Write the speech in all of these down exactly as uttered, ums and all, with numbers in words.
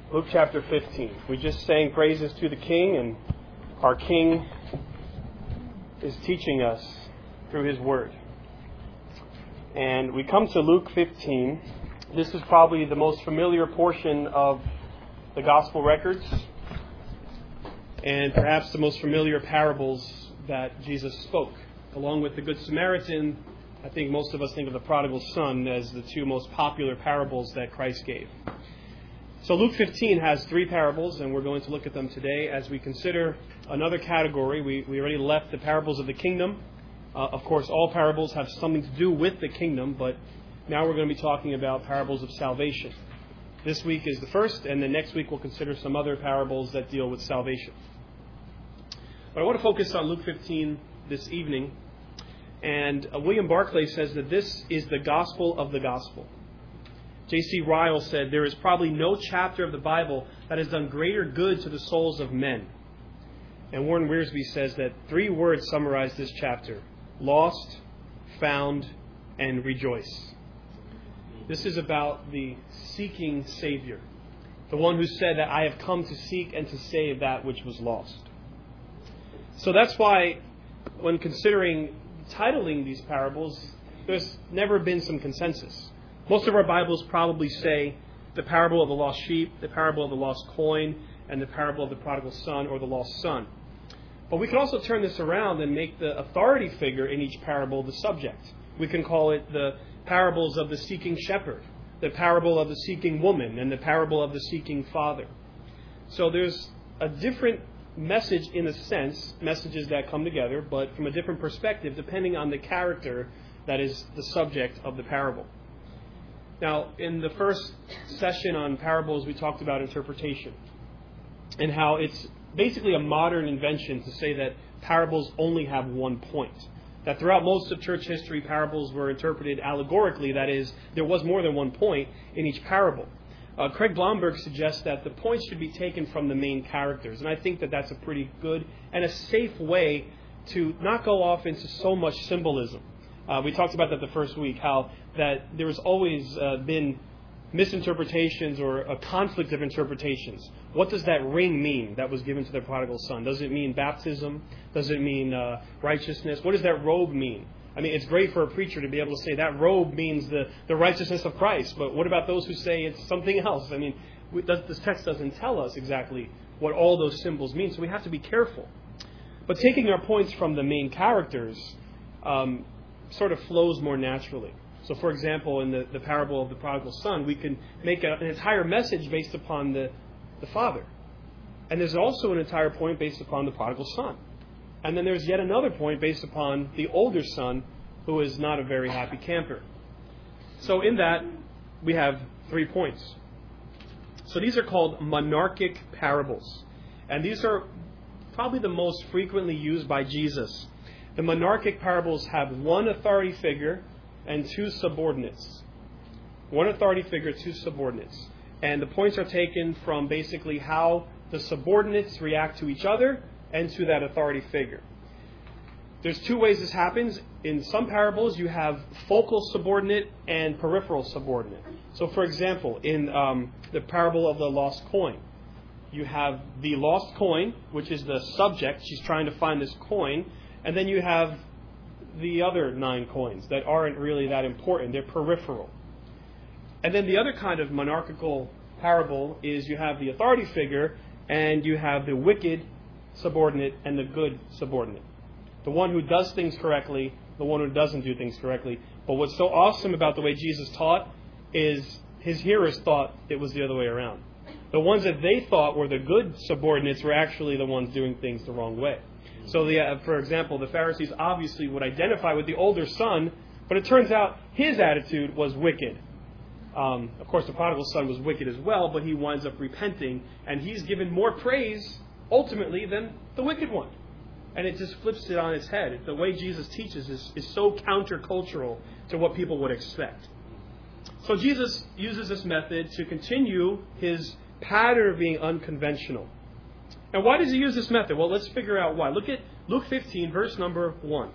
Luke chapter fifteen. We just sang praises to the King, and our King is teaching us through His Word. And we come to Luke fifteen. This is probably the most familiar portion of the Gospel records, and perhaps the most familiar parables that Jesus spoke. Along with the Good Samaritan, I think most of us think of the prodigal son as the two most popular parables that Christ gave. So Luke fifteen has three parables, and we're going to look at them today as we consider another category. We, we already left the parables of the kingdom. Uh, of course, all parables have something to do with the kingdom, but now we're going to be talking about parables of salvation. This week is the first, and then next week we'll consider some other parables that deal with salvation. But I want to focus on Luke fifteen this evening. And uh, William Barclay says that this is the gospel of the gospel. J C Ryle said, there is probably no chapter of the Bible that has done greater good to the souls of men. And Warren Wiersbe says that three words summarize this chapter: lost, found, and rejoice. This is about the seeking Savior, the one who said that I have come to seek and to save that which was lost. So that's why when considering titling these parables, there's never been some consensus. Most of our Bibles probably say the parable of the lost sheep, the parable of the lost coin, and the parable of the prodigal son or the lost son. But we can also turn this around and make the authority figure in each parable the subject. We can call it the parables of the seeking shepherd, the parable of the seeking woman, and the parable of the seeking father. So there's a different message in a sense, messages that come together, but from a different perspective depending on the character that is the subject of the parable. Now, in the first session on parables, we talked about interpretation and how it's basically a modern invention to say that parables only have one point. That throughout most of church history, parables were interpreted allegorically. That is, there was more than one point in each parable. Uh, Craig Blomberg suggests that the points should be taken from the main characters. And I think that that's a pretty good and a safe way to not go off into so much symbolism. Uh, we talked about that the first week, how that there's always uh, been misinterpretations or a conflict of interpretations. What does that ring mean that was given to the prodigal son? Does it mean baptism? Does it mean uh, righteousness? What does that robe mean? I mean, it's great for a preacher to be able to say that robe means the, the righteousness of Christ, but what about those who say it's something else? I mean, we, this text doesn't tell us exactly what all those symbols mean, so we have to be careful. But taking our points from the main characters um, sort of flows more naturally. So, for example, in the, the parable of the prodigal son, we can make a, an entire message based upon the, the father. And there's also an entire point based upon the prodigal son. And then there's yet another point based upon the older son, who is not a very happy camper. So in that, we have three points. So these are called monarchic parables. And these are probably the most frequently used by Jesus. The monarchic parables have one authority figure and two subordinates. One authority figure, two subordinates. And the points are taken from basically how the subordinates react to each other and to that authority figure. There's two ways this happens. In some parables, you have focal subordinate and peripheral subordinate. So, for example, in um, the parable of the lost coin, you have the lost coin, which is the subject. She's trying to find this coin. And then you have the other nine coins that aren't really that important. They're peripheral. And then the other kind of monarchical parable is you have the authority figure and you have the wicked subordinate and the good subordinate. The one who does things correctly, the one who doesn't do things correctly. But what's so awesome about the way Jesus taught is his hearers thought it was the other way around. The ones that they thought were the good subordinates were actually the ones doing things the wrong way. So, the, uh, for example, the Pharisees obviously would identify with the older son, but it turns out his attitude was wicked. Um, of course, the prodigal son was wicked as well, but he winds up repenting, and he's given more praise ultimately than the wicked one. And it just flips it on its head. The way Jesus teaches is, is so countercultural to what people would expect. So Jesus uses this method to continue his pattern of being unconventional. And why does he use this method? Well, let's figure out why. Look at Luke fifteen, verse number one.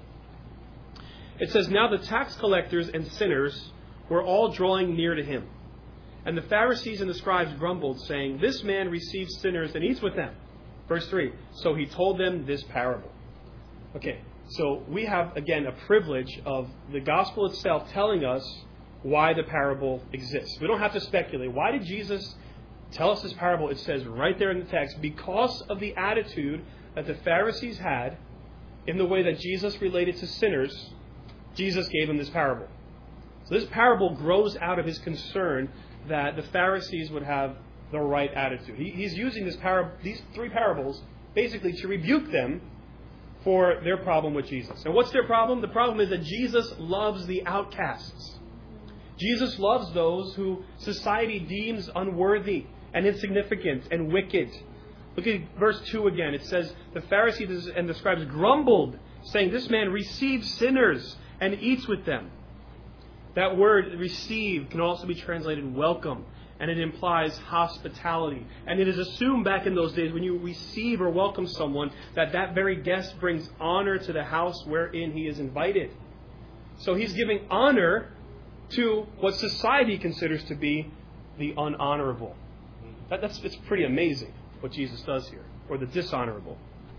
It says, "Now the tax collectors and sinners were all drawing near to him. And the Pharisees and the scribes grumbled, saying, "This man receives sinners and eats with them." Verse three, so he told them this parable. Okay, so we have, again, a privilege of the gospel itself telling us why the parable exists. We don't have to speculate. Why did Jesus tell us this parable? It says right there in the text, because of the attitude that the Pharisees had in the way that Jesus related to sinners, Jesus gave them this parable. So this parable grows out of his concern that the Pharisees would have the right attitude. He, he's using this par- these three parables basically to rebuke them for their problem with Jesus. And what's their problem? The problem is that Jesus loves the outcasts. Jesus loves those who society deems unworthy and insignificant and wicked. Look at verse two again. It says, the Pharisees and the scribes grumbled, saying, "This man receives sinners and eats with them." That word receive can also be translated welcome, and it implies hospitality. And it is assumed back in those days when you receive or welcome someone that that very guest brings honor to the house wherein he is invited. So he's giving honor to what society considers to be the unhonorable. That, that's it's pretty amazing what Jesus does here, or the dishonorable.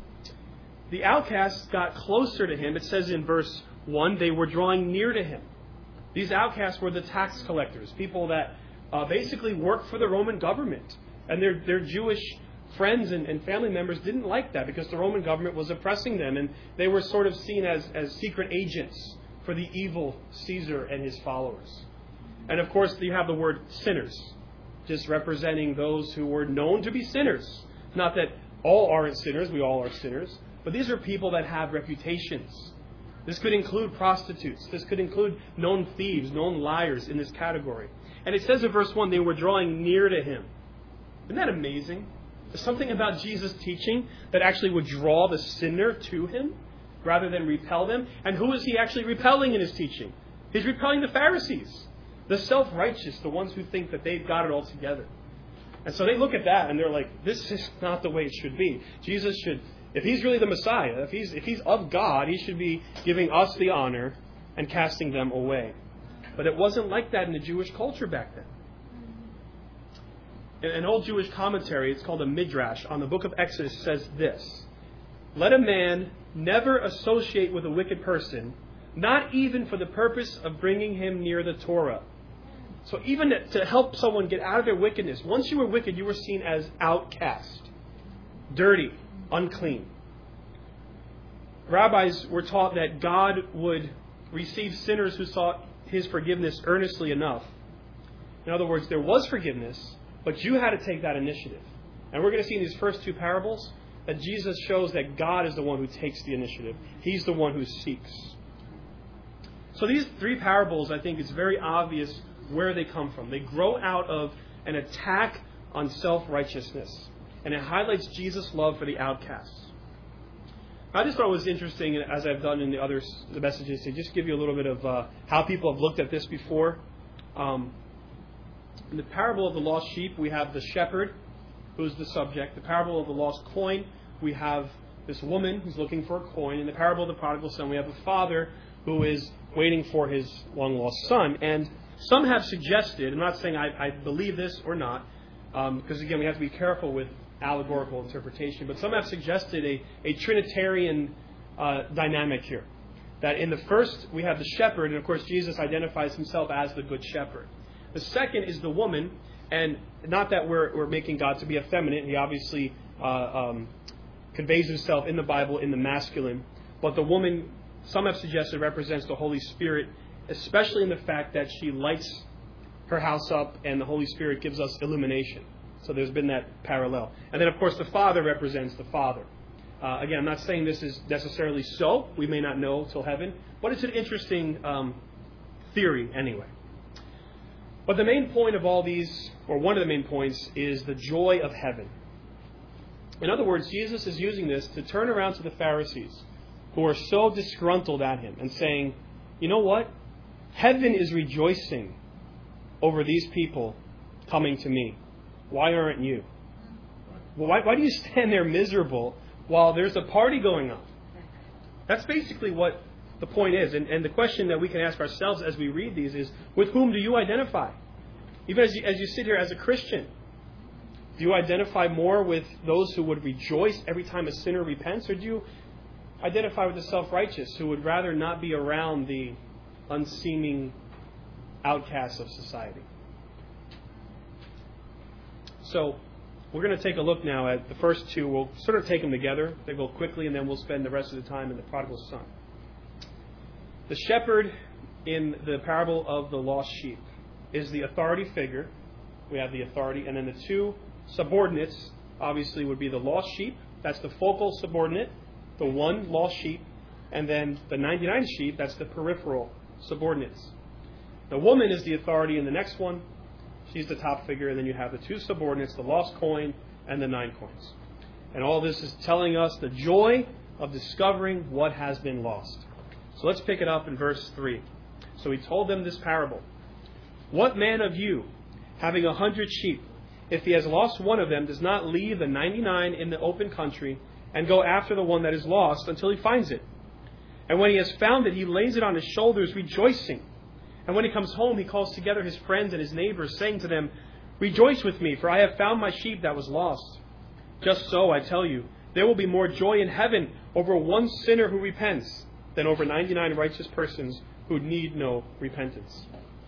The outcasts got closer to him. It says in verse one, they were drawing near to him. These outcasts were the tax collectors, people that uh, basically worked for the Roman government. And their, their Jewish friends and, and family members didn't like that because the Roman government was oppressing them. And they were sort of seen as, as secret agents for the evil Caesar and his followers. And of course, you have the word sinners, just representing those who were known to be sinners. Not that all aren't sinners, we all are sinners. But these are people that have reputations. This could include prostitutes. This could include known thieves, known liars in this category. And it says in verse one, they were drawing near to him. Isn't that amazing? There's something about Jesus' teaching that actually would draw the sinner to him rather than repel them. And who is he actually repelling in his teaching? He's repelling the Pharisees, the self-righteous, the ones who think that they've got it all together. And so they look at that and they're like, this is not the way it should be. Jesus should... If he's really the Messiah, if he's if he's of God, he should be giving us the honor and casting them away. But it wasn't like that in the Jewish culture back then. In an old Jewish commentary, it's called a Midrash, on the book of Exodus, says this: "Let a man never associate with a wicked person, not even for the purpose of bringing him near the Torah." So even to help someone get out of their wickedness, once you were wicked, you were seen as outcast, dirty, unclean. Rabbis were taught that God would receive sinners who sought his forgiveness earnestly enough. In other words, there was forgiveness, but you had to take that initiative. And we're going to see in these first two parables that Jesus shows that God is the one who takes the initiative. He's the one who seeks. So these three parables, I think it's very obvious where they come from. They grow out of an attack on self-righteousness. And it highlights Jesus' love for the outcasts. I just thought it was interesting, as I've done in the other the messages, to just give you a little bit of uh, how people have looked at this before. Um, in the parable of the lost sheep, we have the shepherd, who's the subject. The parable of the lost coin, we have this woman who's looking for a coin. In the parable of the prodigal son, we have a father who is waiting for his long-lost son. And some have suggested, I'm not saying I, I believe this or not, um, because again, we have to be careful with allegorical interpretation, but some have suggested a, a Trinitarian uh, dynamic here. That in the first, we have the shepherd, and of course Jesus identifies himself as the good shepherd. The second is the woman, and not that we're, we're making God to be effeminate. He obviously uh, um, conveys himself in the Bible in the masculine. But the woman, some have suggested, represents the Holy Spirit, especially in the fact that she lights her house up and the Holy Spirit gives us illumination. So there's been that parallel. And then, of course, the Father represents the Father. Uh, again, I'm not saying this is necessarily so. We may not know till heaven. But it's an interesting um, theory anyway. But the main point of all these, or one of the main points, is the joy of heaven. In other words, Jesus is using this to turn around to the Pharisees who are so disgruntled at him and saying, you know what? Heaven is rejoicing over these people coming to me. Why aren't you? Well, why, why do you stand there miserable while there's a party going on? That's basically what the point is. And, and the question that we can ask ourselves as we read these is, with whom do you identify? Even as you, as you sit here as a Christian, do you identify more with those who would rejoice every time a sinner repents, or do you identify with the self-righteous who would rather not be around the unseeming outcasts of society? So we're going to take a look now at the first two. We'll sort of take them together. They go quickly, and then we'll spend the rest of the time in the prodigal son. The shepherd in the parable of the lost sheep is the authority figure. We have the authority, and then the two subordinates obviously would be the lost sheep. That's the focal subordinate, the one lost sheep, and then the ninety-nine sheep, that's the peripheral subordinates. The woman is the authority in the next one. She's the top figure, and then you have the two subordinates, the lost coin and the nine coins. And all this is telling us the joy of discovering what has been lost. So let's pick it up in verse three. So he told them this parable. What man of you, having a hundred sheep, if he has lost one of them, does not leave the ninety-nine in the open country and go after the one that is lost until he finds it? And when he has found it, he lays it on his shoulders, rejoicing. And when he comes home, he calls together his friends and his neighbors, saying to them, Rejoice with me, for I have found my sheep that was lost. Just so, I tell you, there will be more joy in heaven over one sinner who repents than over ninety-nine righteous persons who need no repentance.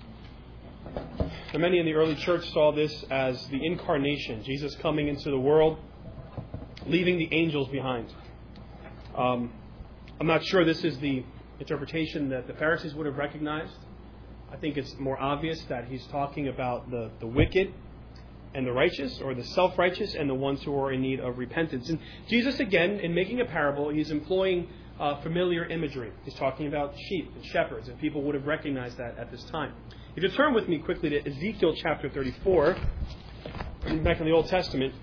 And many in the early church saw this as the incarnation, Jesus coming into the world, leaving the angels behind. Um, I'm not sure this is the interpretation that the Pharisees would have recognized. I think it's more obvious that he's talking about the, the wicked and the righteous, or the self-righteous and the ones who are in need of repentance. And Jesus, again, in making a parable, he's employing uh, familiar imagery. He's talking about sheep and shepherds, and people would have recognized that at this time. If you turn with me quickly to Ezekiel chapter thirty-four, back in the Old Testament,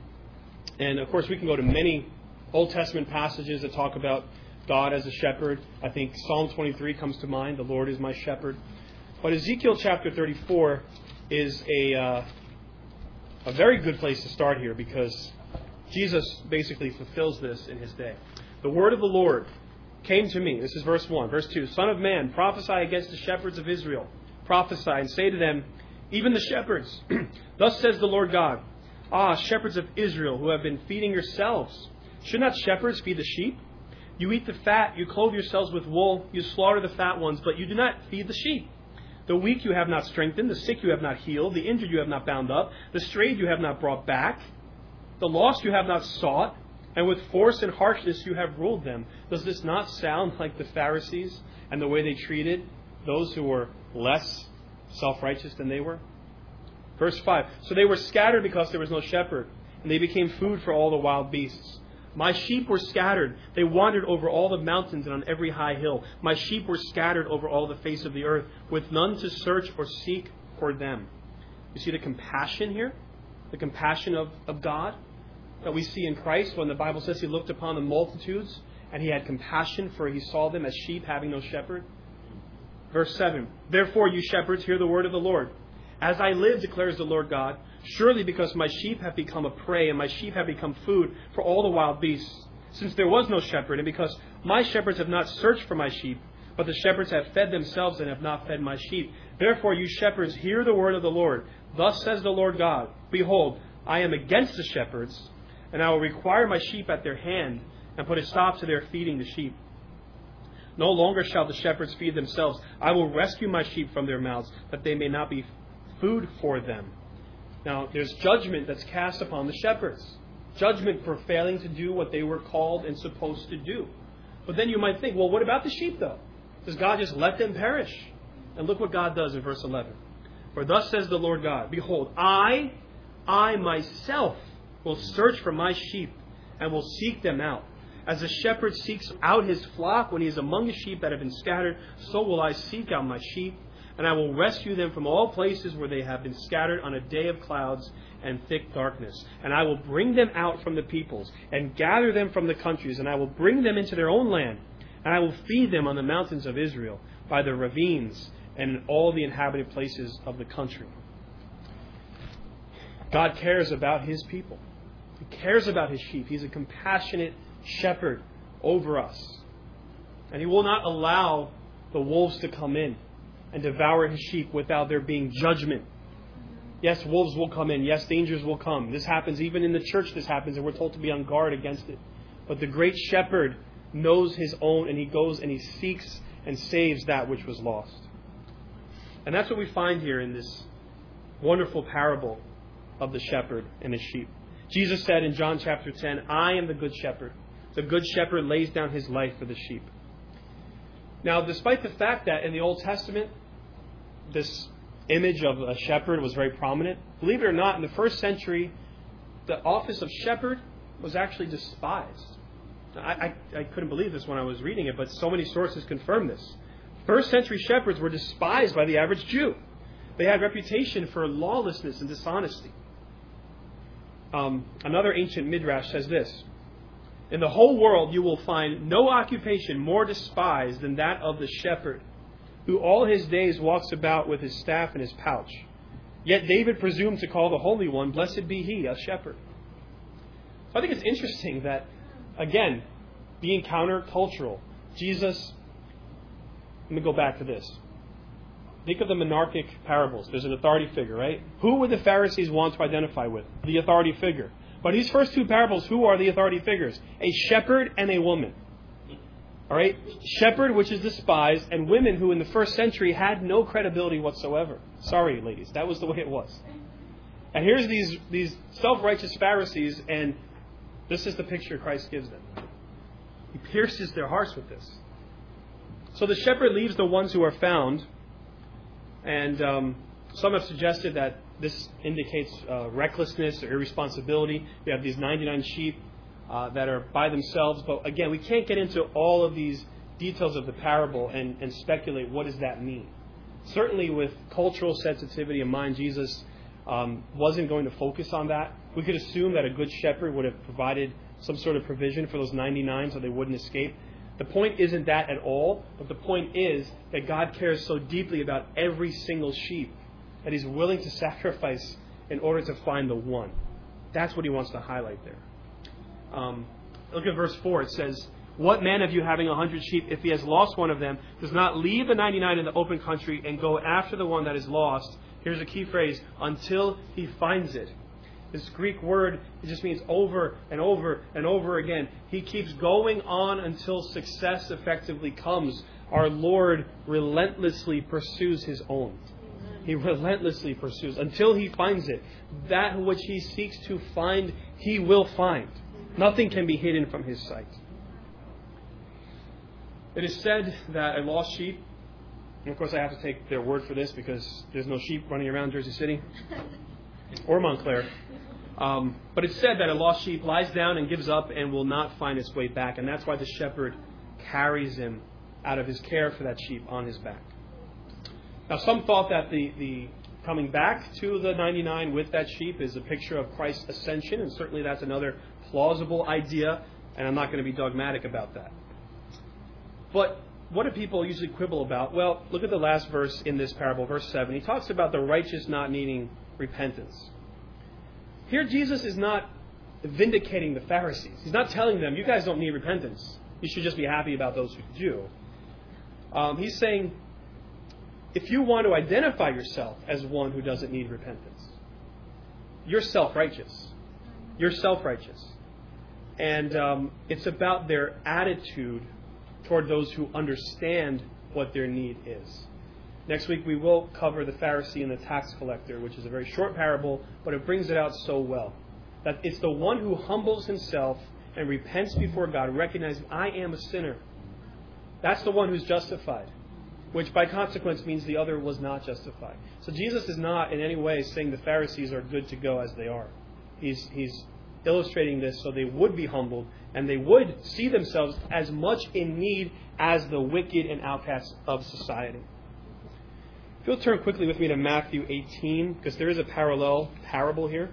and of course we can go to many Old Testament passages that talk about God as a shepherd. I think Psalm twenty-three comes to mind, the Lord is my shepherd. But Ezekiel chapter thirty-four is a uh, a very good place to start here, because Jesus basically fulfills this in his day. The word of the Lord came to me. This is verse one. Verse two. Son of man, prophesy against the shepherds of Israel. Prophesy and say to them, even the shepherds, thus says the Lord God, Ah, shepherds of Israel, who have been feeding yourselves. Should not shepherds feed the sheep? You eat the fat, you clothe yourselves with wool, you slaughter the fat ones, but you do not feed the sheep. The weak you have not strengthened, the sick you have not healed, the injured you have not bound up, the strayed you have not brought back, the lost you have not sought, and with force and harshness you have ruled them. Does this not sound like the Pharisees and the way they treated those who were less self-righteous than they were? Verse five. So they were scattered because there was no shepherd, and they became food for all the wild beasts. My sheep were scattered. They wandered over all the mountains and on every high hill. My sheep were scattered over all the face of the earth, with none to search or seek for them. You see the compassion here? The compassion of, of God that we see in Christ when the Bible says he looked upon the multitudes and he had compassion, for he saw them as sheep having no shepherd. Verse seven. Therefore, you shepherds, hear the word of the Lord. As I live, declares the Lord God, surely because my sheep have become a prey, and my sheep have become food for all the wild beasts, since there was no shepherd, and because my shepherds have not searched for my sheep, but the shepherds have fed themselves and have not fed my sheep. Therefore, you shepherds, hear the word of the Lord. Thus says the Lord God, behold, I am against the shepherds, and I will require my sheep at their hand, and put a stop to their feeding the sheep. No longer shall the shepherds feed themselves. I will rescue my sheep from their mouths, that they may not be food for them. Now, there's judgment that's cast upon the shepherds. Judgment for failing to do what they were called and supposed to do. But then you might think, well, what about the sheep, though? Does God just let them perish? And look what God does in verse eleven. For thus says the Lord God, behold, I, I myself will search for my sheep and will seek them out. As a shepherd seeks out his flock when he is among the sheep that have been scattered, so will I seek out my sheep. And I will rescue them from all places where they have been scattered on a day of clouds and thick darkness. And I will bring them out from the peoples and gather them from the countries. And I will bring them into their own land. And I will feed them on the mountains of Israel, by the ravines, and in all the inhabited places of the country. God cares about his people. He cares about his sheep. He's a compassionate shepherd over us. And he will not allow the wolves to come in and devour his sheep without there being judgment Yes, wolves will come in. Yes, dangers will come. This happens. Even in the church this happens, and we're told to be on guard against it. But the great shepherd knows his own, and he goes and he seeks and saves that which was lost. And that's what we find here in this wonderful parable of the shepherd and his sheep. Jesus said in John chapter ten, I am the good shepherd. The good shepherd lays down his life for the sheep. Now, despite the fact that in the Old Testament, this image of a shepherd was very prominent, believe it or not, in the first century, the office of shepherd was actually despised. I, I, I couldn't believe this when I was reading it, but so many sources confirm this. First century shepherds were despised by the average Jew. They had reputation for lawlessness and dishonesty. Um, another ancient midrash says this: in the whole world you will find no occupation more despised than that of the shepherd, who all his days walks about with his staff in his pouch. Yet David presumed to call the Holy One, blessed be he, a shepherd. So I think it's interesting that, again, being countercultural, Jesus, let me go back to this. Think of the monarchic parables. There's an authority figure, right? Who would the Pharisees want to identify with? The authority figure. But these first two parables, who are the authority figures? A shepherd and a woman. All right? Shepherd, which is despised, and women who in the first century had no credibility whatsoever. Sorry, ladies. That was the way it was. And here's these, these self-righteous Pharisees, and this is the picture Christ gives them. He pierces their hearts with this. So the shepherd leaves the ones who are found. And um, some have suggested that this indicates uh, recklessness or irresponsibility. You have these ninety-nine sheep uh, that are by themselves. But again, we can't get into all of these details of the parable and, and speculate what does that mean. Certainly with cultural sensitivity in mind, Jesus um, wasn't going to focus on that. We could assume that a good shepherd would have provided some sort of provision for those ninety-nine so they wouldn't escape. The point isn't that at all, but the point is that God cares so deeply about every single sheep that He's willing to sacrifice in order to find the one. That's what He wants to highlight there. Um, look at verse four. It says, what man of you having a hundred sheep, if he has lost one of them, does not leave the ninety-nine in the open country and go after the one that is lost? Here's a key phrase, until he finds it. This Greek word, it just means over and over and over again. He keeps going on until success effectively comes. Our Lord relentlessly pursues His own. He relentlessly pursues until He finds it. That which He seeks to find, He will find. Nothing can be hidden from His sight. It is said that a lost sheep, and of course I have to take their word for this because there's no sheep running around Jersey City or Montclair. Um, but it's said that a lost sheep lies down and gives up and will not find its way back. And that's why the shepherd carries him out of his care for that sheep on his back. Now, some thought that the, the coming back to the ninety-nine with that sheep is a picture of Christ's ascension. And certainly that's another plausible idea. And I'm not going to be dogmatic about that. But what do people usually quibble about? Well, look at the last verse in this parable, verse seven. He talks about the righteous not needing repentance. Here, Jesus is not vindicating the Pharisees. He's not telling them, you guys don't need repentance. You should just be happy about those who do. Um, he's saying, if you want to identify yourself as one who doesn't need repentance, you're self-righteous. You're self-righteous. And um, it's about their attitude toward those who understand what their need is. Next week we will cover the Pharisee and the tax collector, which is a very short parable, but it brings it out so well. That it's the one who humbles himself and repents before God, recognizing, I am a sinner. That's the one who's justified, which by consequence means the other was not justified. So Jesus is not in any way saying the Pharisees are good to go as they are. He's, he's illustrating this so they would be humbled and they would see themselves as much in need as the wicked and outcasts of society. If you'll turn quickly with me to Matthew eighteen, because there is a parallel parable here.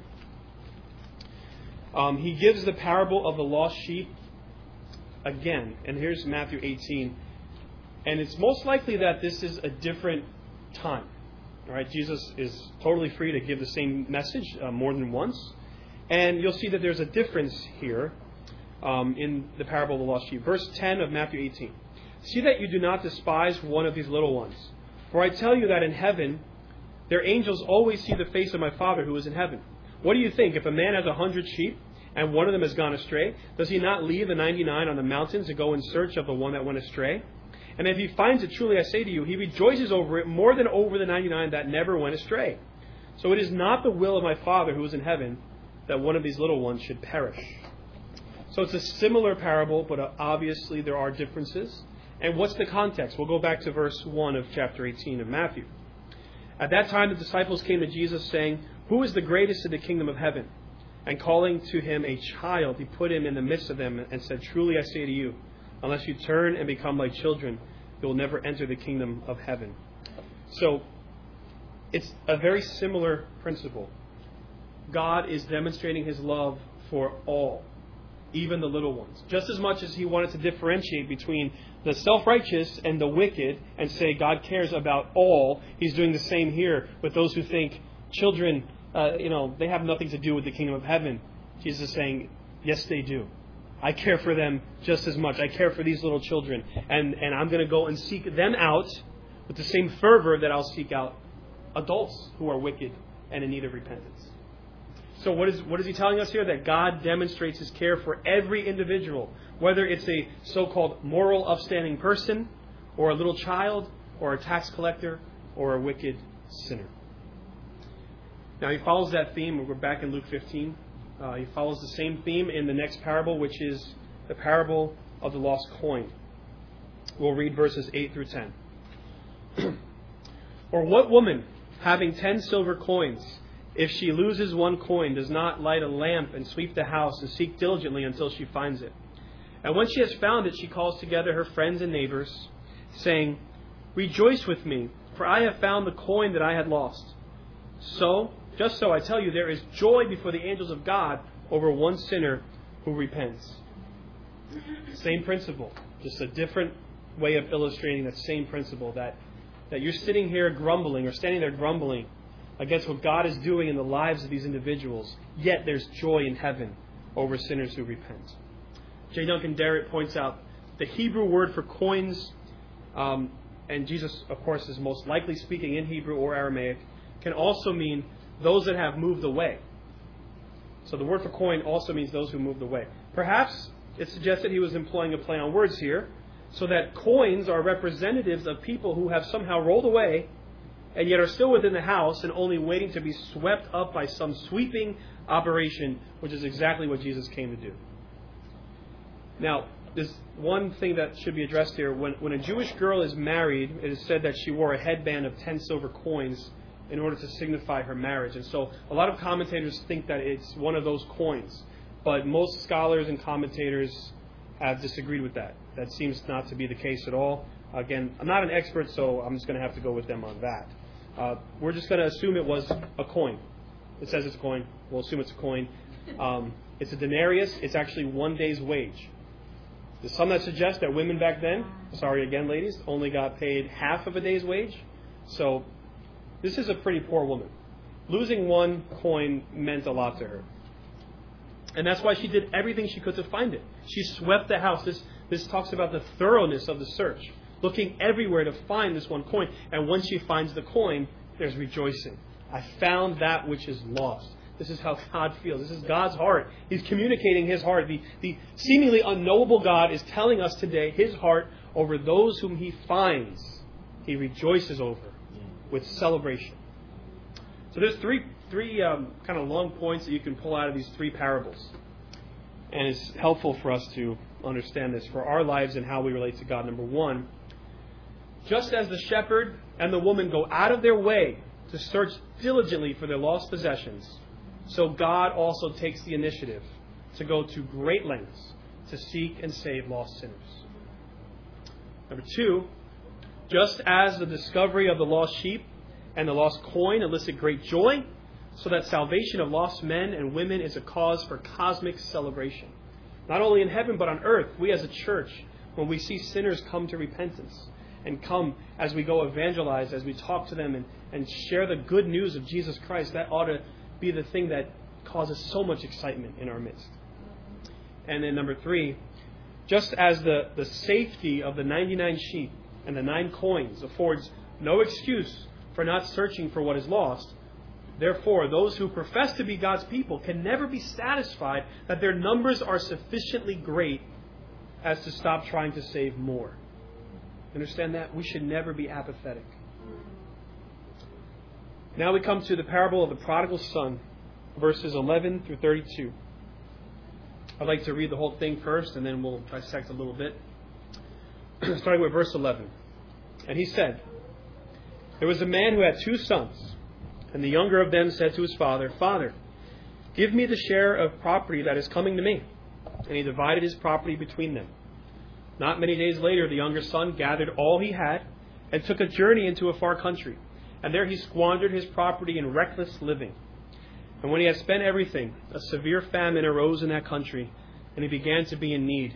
Um, he gives the parable of the lost sheep again. And here's Matthew eighteen. And it's most likely that this is a different time. All right, Jesus is totally free to give the same message uh, more than once. And you'll see that there's a difference here um, in the parable of the lost sheep. Verse ten of Matthew eighteen. See that you do not despise one of these little ones. For I tell you that in heaven Their angels always see the face of my Father who is in heaven. What do you think? If a man has a hundred sheep and one of them has gone astray, does he not leave the ninety-nine on the mountains to go in search of the one that went astray? And if he finds it, truly I say to you, he rejoices over it more than over the ninety-nine that never went astray. So it is not the will of my Father who is in heaven that one of these little ones should perish. So it's a similar parable, but obviously there are differences. And what's the context? We'll go back to verse one of chapter eighteen of Matthew. At that time the disciples came to Jesus saying, "Who is the greatest in the kingdom of heaven?" And calling to him a child, he put him in the midst of them and said, "Truly I say to you, unless you turn and become like children, you will never enter the kingdom of heaven." So it's a very similar principle. God is demonstrating his love for all, even the little ones. Just as much as he wanted to differentiate between the self-righteous and the wicked and say God cares about all, he's doing the same here with those who think children, uh, you know, they have nothing to do with the kingdom of heaven. Jesus is saying, yes, they do. I care for them just as much. I care for these little children. And, and I'm going to go and seek them out with the same fervor that I'll seek out adults who are wicked and in need of repentance. So what is what is he telling us here? That God demonstrates his care for every individual, whether it's a so-called moral upstanding person, or a little child, or a tax collector, or a wicked sinner. Now he follows that theme. We're back in Luke fifteen. Uh, he follows the same theme in the next parable, which is the parable of the lost coin. We'll read verses eight through ten. Or what woman, having ten silver coins, if she loses one coin, does not light a lamp and sweep the house and seek diligently until she finds it? And when she has found it, she calls together her friends and neighbors, saying, "Rejoice with me, for I have found the coin that I had lost." So, just so I tell you, there is joy before the angels of God over one sinner who repents. Same principle, just a different way of illustrating that same principle, that, that you're sitting here grumbling or standing there grumbling against what God is doing in the lives of these individuals, yet there's joy in heaven over sinners who repent. J. Duncan Derritt points out the Hebrew word for coins, um, and Jesus, of course, is most likely speaking in Hebrew or Aramaic, can also mean those that have moved away. So the word for coin also means those who moved away. Perhaps it suggests that he was employing a play on words here, so that coins are representatives of people who have somehow rolled away and yet are still within the house and only waiting to be swept up by some sweeping operation, which is exactly what Jesus came to do. Now, there's one thing that should be addressed here. When, when a Jewish girl is married, it is said that she wore a headband of ten silver coins in order to signify her marriage. And so a lot of commentators think that it's one of those coins. But most scholars and commentators have disagreed with that. That seems not to be the case at all. Again, I'm not an expert, so I'm just going to have to go with them on that. Uh, we're just going to assume it was a coin. It says it's a coin. We'll assume it's a coin. Um, it's a denarius. It's actually one day's wage. There's some that suggest that women back then, sorry again ladies, only got paid half of a day's wage. So this is a pretty poor woman. Losing one coin meant a lot to her. And that's why she did everything she could to find it. She swept the house. This, this talks about the thoroughness of the search. Looking everywhere to find this one coin. And when she finds the coin, there's rejoicing. I found that which is lost. This is how God feels. This is God's heart. He's communicating his heart. The, the seemingly unknowable God is telling us today his heart over those whom he finds. He rejoices over with celebration. So there's three three um, kind of long points that you can pull out of these three parables. And it's helpful for us to understand this for our lives and how we relate to God. Number one, just as the shepherd and the woman go out of their way to search diligently for their lost possessions, so God also takes the initiative to go to great lengths to seek and save lost sinners. Number two, just as the discovery of the lost sheep and the lost coin elicit great joy, so that salvation of lost men and women is a cause for cosmic celebration. Not only in heaven, but on earth, we as a church, when we see sinners come to repentance and come as we go evangelize, as we talk to them and, and share the good news of Jesus Christ, that ought to be the thing that causes so much excitement in our midst. And then number three, just as the, the safety of the ninety-nine sheep and the nine coins affords no excuse for not searching for what is lost. Therefore, those who profess to be God's people can never be satisfied that their numbers are sufficiently great as to stop trying to save more. Understand that? We should never be apathetic. Now we come to the parable of the prodigal son, verses eleven through thirty-two. I'd like to read the whole thing first, and then we'll dissect a little bit. Starting with verse eleven. And he said, "There was a man who had two sons, and the younger of them said to his father, 'Father, give me the share of property that is coming to me.' And he divided his property between them. Not many days later, the younger son gathered all he had and took a journey into a far country. And there he squandered his property in reckless living. And when he had spent everything, a severe famine arose in that country, and he began to be in need.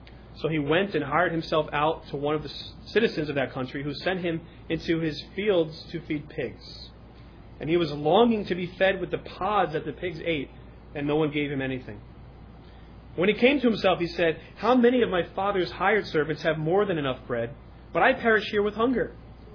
So he went and hired himself out to one of the citizens of that country, who sent him into his fields to feed pigs. And he was longing to be fed with the pods that the pigs ate, and no one gave him anything. When he came to himself, he said, 'How many of my father's hired servants have more than enough bread, but I perish here with hunger?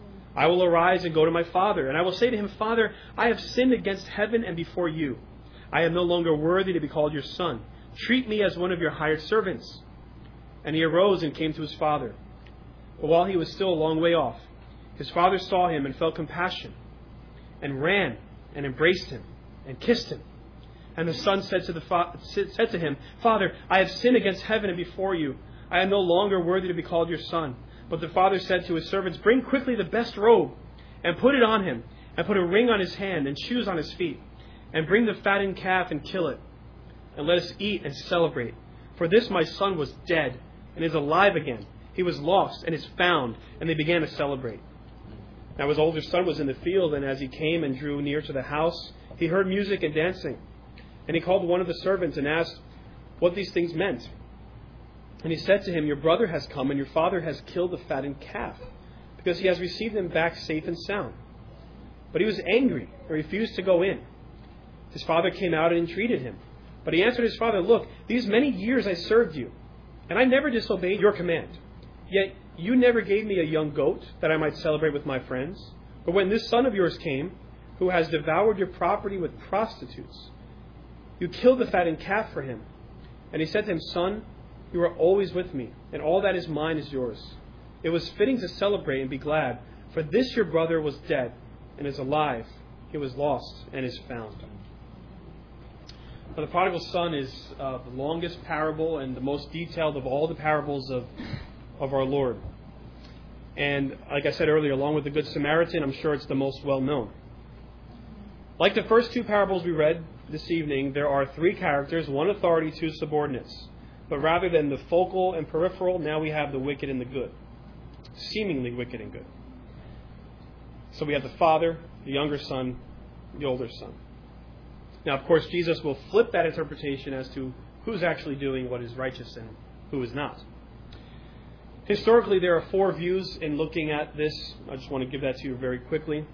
I will arise and go to my father, and I will say to him, Father, I have sinned against heaven and before you. I am no longer worthy to be called your son. Treat me as one of your hired servants.' And he arose and came to his father. But while he was still a long way off, his father saw him and felt compassion, and ran and embraced him and kissed him. And the son said to the fa- said to him, 'Father, I have sinned against heaven and before you. I am no longer worthy to be called your son.' But the father said to his servants, 'Bring quickly the best robe, and put it on him, and put a ring on his hand, and shoes on his feet. And bring the fattened calf and kill it. And let us eat and celebrate. For this my son was dead, and is alive again. He was lost, and is found.' And they began to celebrate. Now his older son was in the field, and as he came and drew near to the house, he heard music and dancing. And he called one of the servants and asked what these things meant. And he said to him, 'Your brother has come, and your father has killed the fattened calf, because he has received him back safe and sound.' But he was angry and refused to go in. His father came out and entreated him. But he answered his father, 'Look, these many years I served you, and I never disobeyed your command. Yet you never gave me a young goat that I might celebrate with my friends. But when this son of yours came, who has devoured your property with prostitutes, you killed the fattened calf for him.' And he said to him, 'Son, you are always with me, and all that is mine is yours. It was fitting to celebrate and be glad, for this your brother was dead and is alive. He was lost and is found.'" Now, the prodigal son is uh, the longest parable and the most detailed of all the parables of, of our Lord. And like I said earlier, along with the Good Samaritan, I'm sure it's the most well-known. Like the first two parables we read this evening, there are three characters, one authority, two subordinates. But rather than the focal and peripheral, now we have the wicked and the good. Seemingly wicked and good. So we have the father, the younger son, the older son. Now, of course, Jesus will flip that interpretation as to who's actually doing what is righteous and who is not. Historically, there are four views in looking at this. I just want to give that to you very quickly.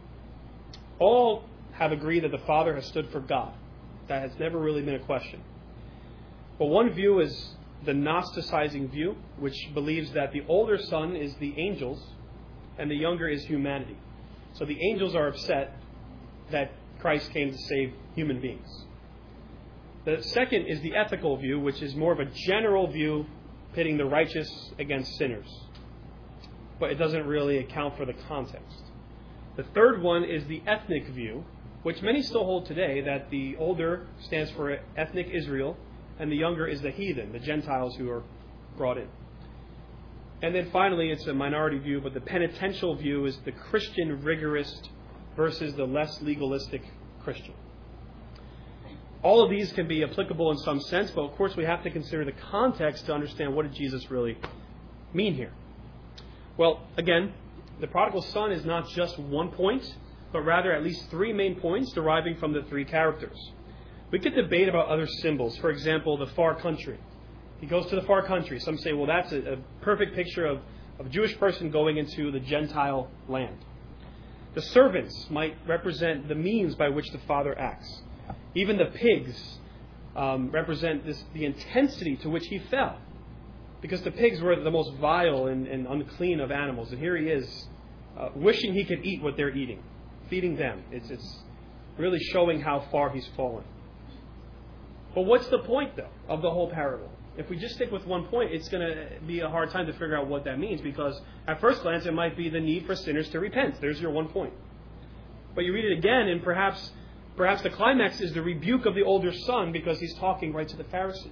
All have agreed that the Father has stood for God. That has never really been a question. But one view is the Gnosticizing view, which believes that the older son is the angels and the younger is humanity. So the angels are upset that Christ came to save human beings. The second is the ethical view, which is more of a general view pitting the righteous against sinners. But it doesn't really account for the context. The third one is the ethnic view, which many still hold today, that the older stands for ethnic Israel, and the younger is the heathen, the Gentiles who are brought in. And then finally, it's a minority view, but the penitential view is the Christian rigorist versus the less legalistic Christian. All of these can be applicable in some sense, but of course we have to consider the context to understand what did Jesus really mean here. Well, again, the prodigal son is not just one point, but rather at least three main points deriving from the three characters. We could debate about other symbols. For example, the far country. He goes to the far country. Some say, well, that's a, a perfect picture of, of a Jewish person going into the Gentile land. The servants might represent the means by which the Father acts. Even the pigs um, represent this, the intensity to which he fell. Because the pigs were the most vile and, and unclean of animals. And here he is uh, wishing he could eat what they're eating, feeding them. It's, it's really showing how far he's fallen. But what's the point, though, of the whole parable? If we just stick with one point, it's going to be a hard time to figure out what that means, because at first glance it might be the need for sinners to repent. There's your one point. But you read it again, and perhaps perhaps the climax is the rebuke of the older son, because he's talking right to the Pharisees.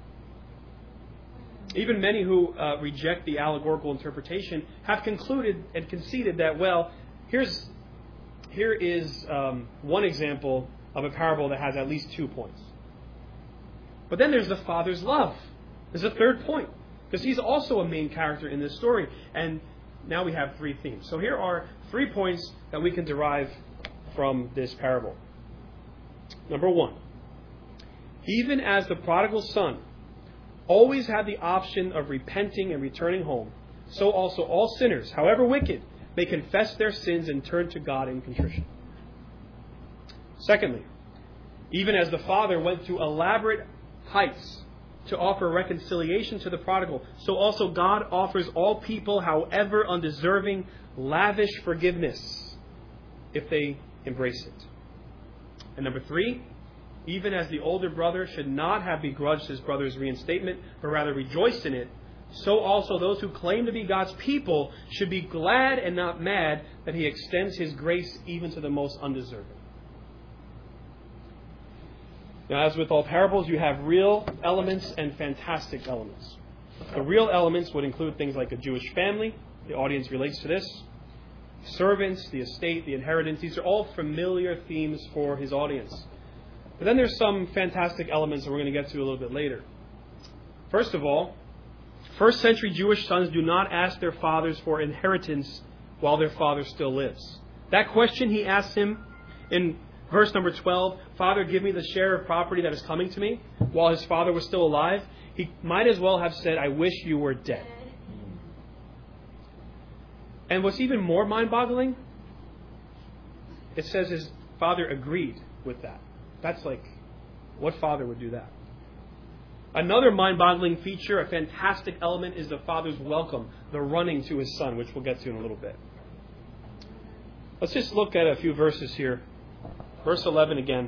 Even many who uh, reject the allegorical interpretation have concluded and conceded that, well, here's here is um, one example of a parable that has at least two points. But then there's the father's love. There's a third point, because he's also a main character in this story. And now we have three themes. So here are three points that we can derive from this parable. Number one, even as the prodigal son always had the option of repenting and returning home, so also all sinners, however wicked, may confess their sins and turn to God in contrition. Secondly, even as the father went to elaborate heights to offer reconciliation to the prodigal, so also God offers all people, however undeserving, lavish forgiveness if they embrace it. And number three, even as the older brother should not have begrudged his brother's reinstatement, but rather rejoiced in it, so also those who claim to be God's people should be glad and not mad that he extends his grace even to the most undeserving. Now, as with all parables, you have real elements and fantastic elements. The real elements would include things like a Jewish family. The audience relates to this. Servants, the estate, the inheritance. These are all familiar themes for his audience. But then there's some fantastic elements that we're going to get to a little bit later. First of all, first century Jewish sons do not ask their fathers for inheritance while their father still lives. That question he asks him in verse number twelve, Father, give me the share of property that is coming to me, while his father was still alive, he might as well have said, I wish you were dead. And what's even more mind-boggling, it says his father agreed with that. That's like, what father would do that? Another mind-boggling feature, a fantastic element, is the father's welcome, the running to his son, which we'll get to in a little bit. Let's just look at a few verses here. Verse eleven again.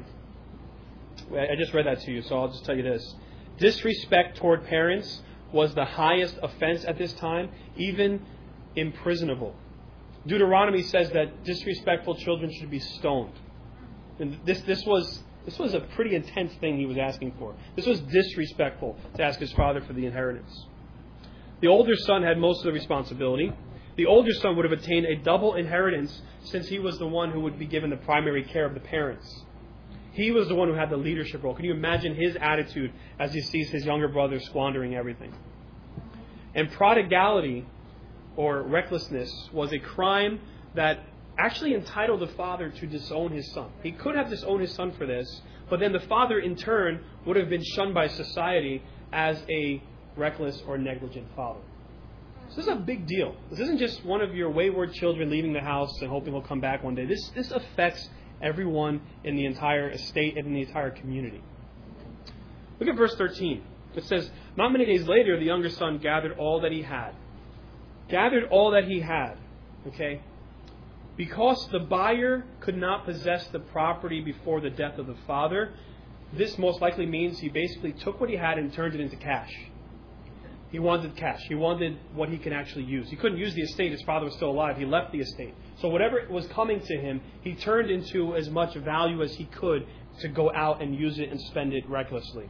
I just read that to you, so I'll just tell you this. Disrespect toward parents was the highest offense at this time, even imprisonable. Deuteronomy says that disrespectful children should be stoned. And this, this was this was a pretty intense thing he was asking for. This was disrespectful to ask his father for the inheritance. The older son had most of the responsibility. The older son would have attained a double inheritance since he was the one who would be given the primary care of the parents. He was the one who had the leadership role. Can you imagine his attitude as he sees his younger brother squandering everything? And prodigality, or recklessness, was a crime that actually entitled the father to disown his son. He could have disowned his son for this, but then the father in turn would have been shunned by society as a reckless or negligent father. This is a big deal. This isn't just one of your wayward children leaving the house and hoping he'll come back one day. This this affects everyone in the entire estate and in the entire community. Look at verse thirteen. It says, not many days later, the younger son gathered all that he had. Gathered all that he had. Okay? Because the buyer could not possess the property before the death of the father, this most likely means he basically took what he had and turned it into cash. He wanted cash. He wanted what he can actually use. He couldn't use the estate. His father was still alive. He left the estate. So whatever was coming to him, he turned into as much value as he could to go out and use it and spend it recklessly.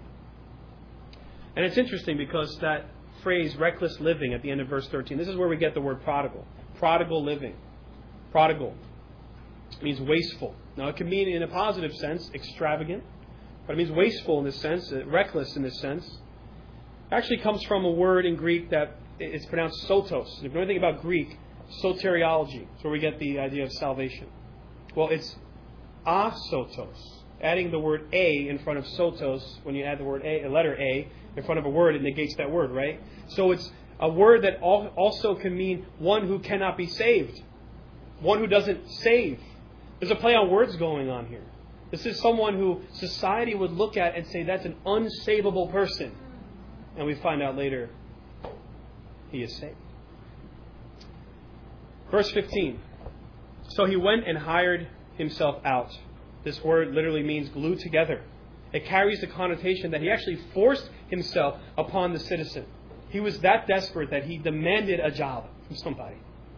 And it's interesting because that phrase, reckless living, at the end of verse thirteen, this is where we get the word prodigal. Prodigal living. Prodigal means wasteful. Now, it can mean in a positive sense, extravagant. But it means wasteful in this sense, reckless in this sense. Actually comes from a word in Greek that it's pronounced sotos. If you know anything about Greek, soteriology. It's where we get the idea of salvation. Well, it's asotos. Adding the word a in front of sotos, when you add the word a, a letter a, in front of a word, it negates that word, right? So it's a word that also can mean one who cannot be saved. One who doesn't save. There's a play on words going on here. This is someone who society would look at and say that's an unsavable person. And we find out later he is saved. Verse fifteen. So he went and hired himself out. This word literally means glued together. It carries the connotation that he actually forced himself upon the citizen. He was that desperate that he demanded a job from somebody.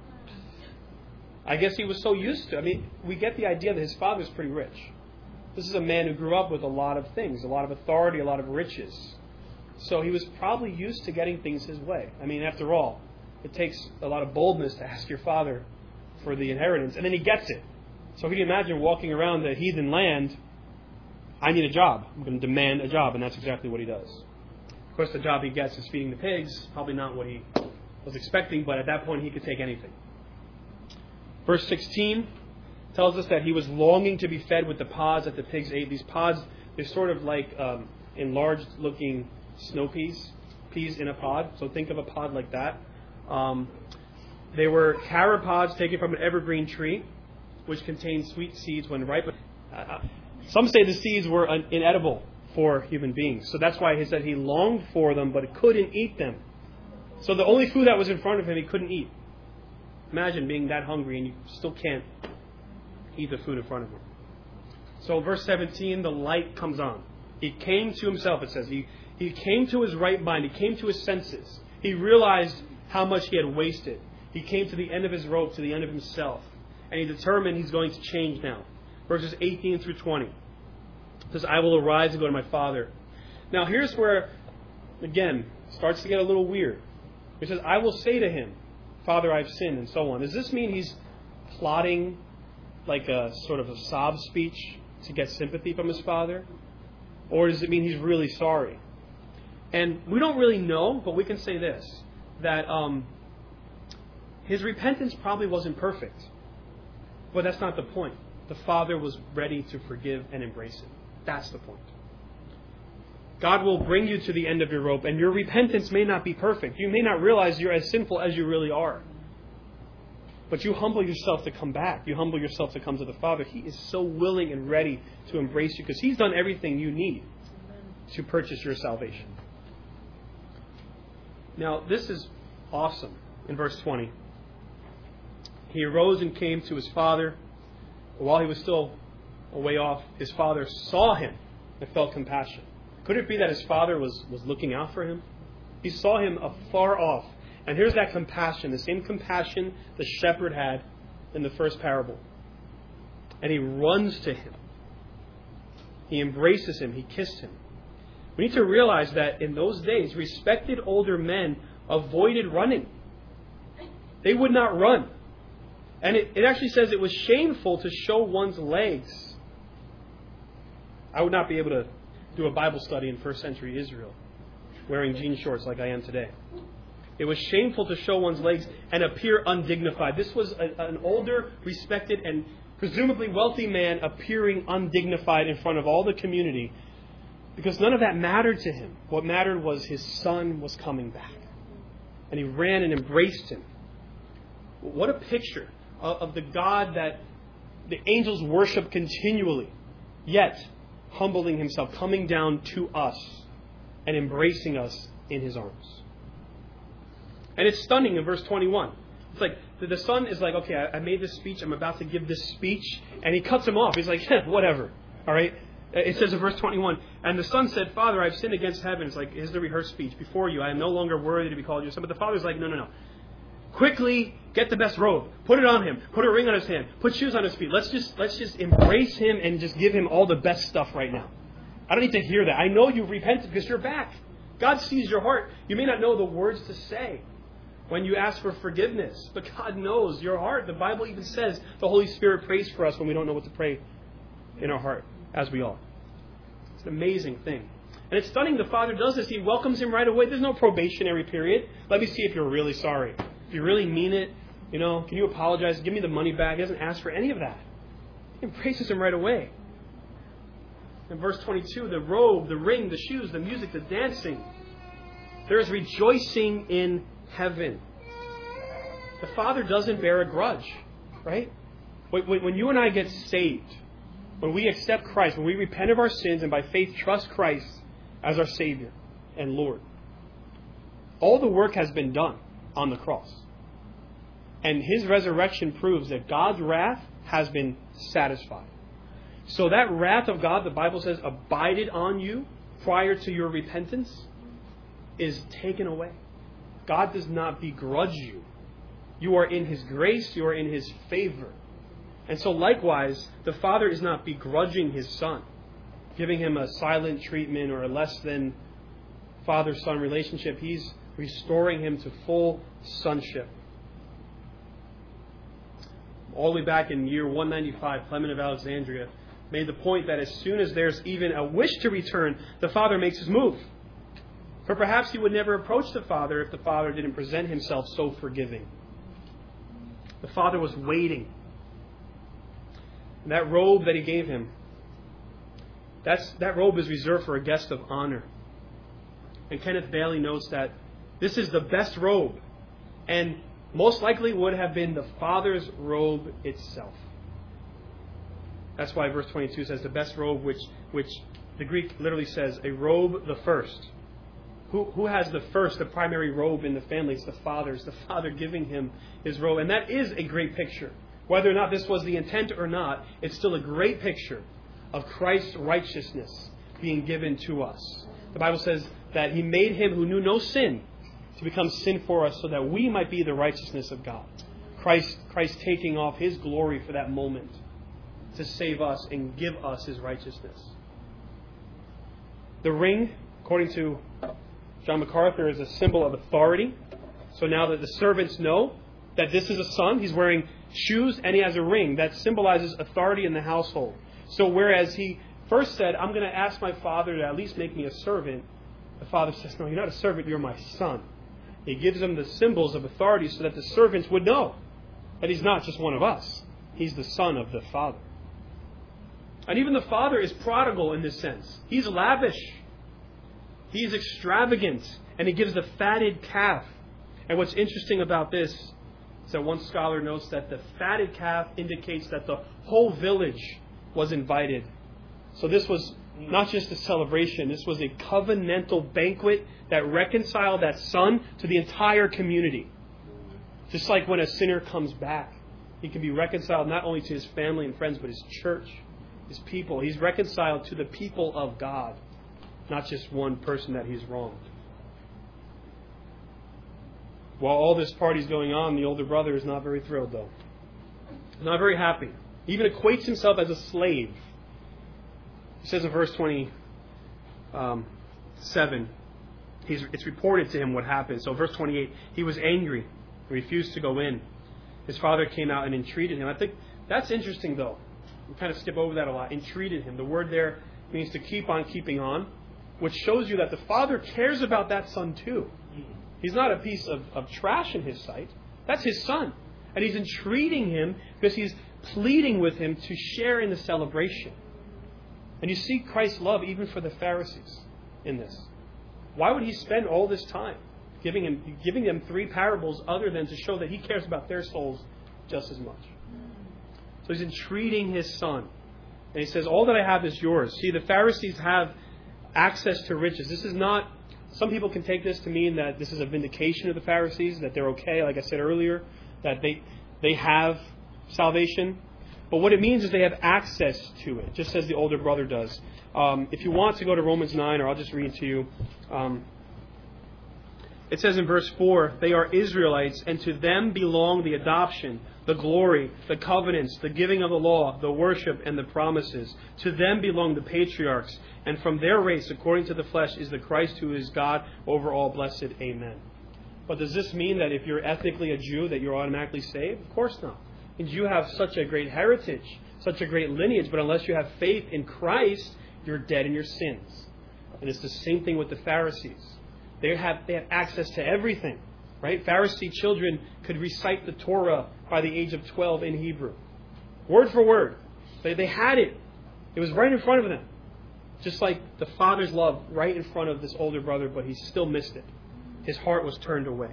I guess he was so used to it. I mean, we get the idea that his father was pretty rich. This is a man who grew up with a lot of things, a lot of authority, a lot of riches. So he was probably used to getting things his way. I mean, after all, it takes a lot of boldness to ask your father for the inheritance, and then he gets it. So can you imagine walking around the heathen land, I need a job. I'm going to demand a job, and that's exactly what he does. Of course, the job he gets is feeding the pigs, probably not what he was expecting, but at that point he could take anything. Verse sixteen tells us that he was longing to be fed with the pods that the pigs ate. These pods, they're sort of like um, enlarged-looking snow peas, peas in a pod. So think of a pod like that. Um, they were carob pods taken from an evergreen tree, which contained sweet seeds when ripe. Uh, some say the seeds were un- inedible for human beings. So that's why he said he longed for them, but couldn't eat them. So the only food that was in front of him, he couldn't eat. Imagine being that hungry and you still can't eat the food in front of him. So verse seventeen, the light comes on. He came to himself, it says. He, he came to his right mind. He came to his senses. He realized how much he had wasted. He came to the end of his rope, to the end of himself. And he determined he's going to change now. Verses eighteen through twenty. It says, I will arise and go to my father. Now here's where, again, it starts to get a little weird. He says, I will say to him, Father, I've sinned, and so on. Does this mean he's plotting like a sort of a sob speech to get sympathy from his father? Or does it mean he's really sorry? And we don't really know, but we can say this, that um, his repentance probably wasn't perfect. But that's not the point. The Father was ready to forgive and embrace it. That's the point. God will bring you to the end of your rope, and your repentance may not be perfect. You may not realize you're as sinful as you really are. But you humble yourself to come back. You humble yourself to come to the Father. He is so willing and ready to embrace you because He's done everything you need to purchase your salvation. Now, this is awesome in verse twenty. He arose and came to his father. While he was still a way off, his father saw him and felt compassion. Could it be that his father was, was looking out for him? He saw him afar off. And here's that compassion, the same compassion the shepherd had in the first parable. And he runs to him. He embraces him. He kissed him. We need to realize that in those days, respected older men avoided running. They would not run. And it, it actually says it was shameful to show one's legs. I would not be able to do a Bible study in first century Israel wearing jean shorts like I am today. It was shameful to show one's legs and appear undignified. This was a, an older, respected, and presumably wealthy man appearing undignified in front of all the community because none of that mattered to him. What mattered was his son was coming back. And he ran and embraced him. What a picture of the God that the angels worship continually, yet humbling himself, coming down to us and embracing us in his arms. And it's stunning in verse twenty-one. It's like the son is like, okay, I made this speech, I'm about to give this speech, and he cuts him off. He's like, yeah, whatever. All right? It says in verse twenty-one, and the son said, Father, I've sinned against heaven. It's like, here's the rehearsed speech. Before you, I am no longer worthy to be called your son. But the father's like, no, no, no. Quickly get the best robe. Put it on him. Put a ring on his hand. Put shoes on his feet. Let's just let's just embrace him and just give him all the best stuff right now. I don't need to hear that. I know you've repented because you're back. God sees your heart. You may not know the words to say when you ask for forgiveness, but God knows your heart. The Bible even says the Holy Spirit prays for us when we don't know what to pray in our heart, as we are. It's an amazing thing. And it's stunning the Father does this. He welcomes him right away. There's no probationary period. Let me see if you're really sorry. If you really mean it, you know, can you apologize? Give me the money back. He doesn't ask for any of that. He embraces him right away. In verse twenty-two, the robe, the ring, the shoes, the music, the dancing. There is rejoicing in heaven. The Father doesn't bear a grudge, right? When you and I get saved, when we accept Christ, when we repent of our sins and by faith trust Christ as our Savior and Lord, all the work has been done on the cross. And his resurrection proves that God's wrath has been satisfied. So that wrath of God, the Bible says, abided on you prior to your repentance, is taken away. God does not begrudge you. You are in his grace, you are in his favor. And so likewise, the Father is not begrudging his Son, giving him a silent treatment or a less than father-son relationship. He's restoring him to full sonship. All the way back in year one ninety-five, Clement of Alexandria made the point that as soon as there's even a wish to return, the Father makes his move. For perhaps he would never approach the Father if the Father didn't present himself so forgiving. The Father was waiting. And that robe that he gave him, that's, that robe is reserved for a guest of honor. And Kenneth Bailey notes that this is the best robe, and most likely would have been the Father's robe itself. That's why verse twenty-two says the best robe, which which the Greek literally says a robe the first. Who who has the first, the primary robe in the family? It's the Father. It's the Father giving him his robe. And that is a great picture. Whether or not this was the intent or not, it's still a great picture of Christ's righteousness being given to us. The Bible says that he made him who knew no sin to become sin for us so that we might be the righteousness of God. Christ, Christ taking off his glory for that moment to save us and give us his righteousness. The ring, according to John MacArthur, is a symbol of authority. So now that the servants know that this is a son, he's wearing shoes and he has a ring that symbolizes authority in the household. So whereas he first said, I'm going to ask my father to at least make me a servant, the father says, no, you're not a servant, you're my son. He gives them the symbols of authority so that the servants would know that he's not just one of us. He's the son of the Father. And even the Father is prodigal in this sense. He's lavish. He's extravagant. And he gives the fatted calf. And what's interesting about this is that one scholar notes that the fatted calf indicates that the whole village was invited. So this was not just a celebration. This was a covenantal banquet that reconciled that son to the entire community. Just like when a sinner comes back, he can be reconciled not only to his family and friends, but his church, his people. He's reconciled to the people of God, not just one person that he's wronged. While all this party's going on, the older brother is not very thrilled, though. He's not very happy. He even equates himself as a slave. He says in verse twenty-seven, he's, it's reported to him what happened. So verse twenty-eight, he was angry, refused to go in. His father came out and entreated him. I think that's interesting, though. We kind of skip over that a lot. Entreated him. The word there means to keep on keeping on, which shows you that the father cares about that son too. He's not a piece of, of trash in his sight. That's his son. And he's entreating him because he's pleading with him to share in the celebration. And you see Christ's love even for the Pharisees in this. Why would he spend all this time giving him, giving them three parables other than to show that he cares about their souls just as much? So he's entreating his son. And he says, all that I have is yours. See, the Pharisees have access to riches. This is not, some people can take this to mean that this is a vindication of the Pharisees, that they're okay, like I said earlier, that they they have salvation. But what it means is they have access to it, just as the older brother does. Um, if you want to go to Romans nine, or I'll just read to you. Um, it says in verse four, they are Israelites, and to them belong the adoption, the glory, the covenants, the giving of the law, the worship, and the promises. To them belong the patriarchs, and from their race, according to the flesh, is the Christ who is God over all blessed. Amen. But does this mean that if you're ethnically a Jew that you're automatically saved? Of course not. And you have such a great heritage, such a great lineage, but unless you have faith in Christ, you're dead in your sins. And it's the same thing with the Pharisees. They have they have access to everything, right? Pharisee children could recite the Torah by the age of twelve in Hebrew, word for word. They they had it. It was right in front of them, just like the father's love right in front of this older brother, but he still missed it. His heart was turned away.